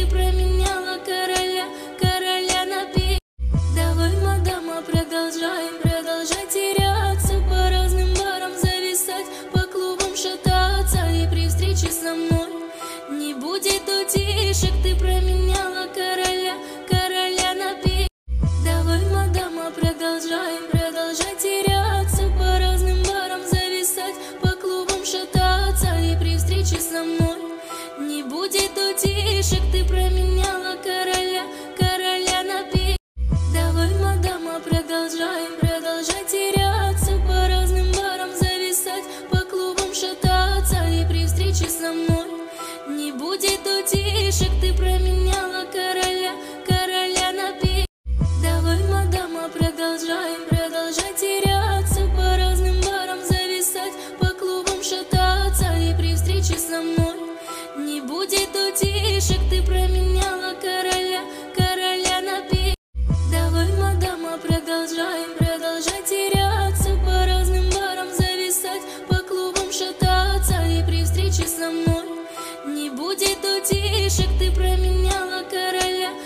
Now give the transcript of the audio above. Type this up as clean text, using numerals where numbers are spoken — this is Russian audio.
променяла короля, короля на пи. Давай, мадама, продолжай теряться, по разным барам зависать, по клубам шататься, и при встрече со мной не будет утишек. Ты променяла короля, короля на пи. Давай, мадама, продолжай теряться, по разным барам зависать, по клубам шататься, и при встрече со мной не будет утишек. Ты променяла короля, короля на пи. Давай, мадама, продолжай теряться, по разным барам зависать, по клубам шататься, и при встрече со мной не будет утишек. Ты променяла короля, короля на пи. Давай, мадама, продолжай теряться, по разным барам зависать, по клубам шататься, и при встрече со мной не будет утишек. Ты променяла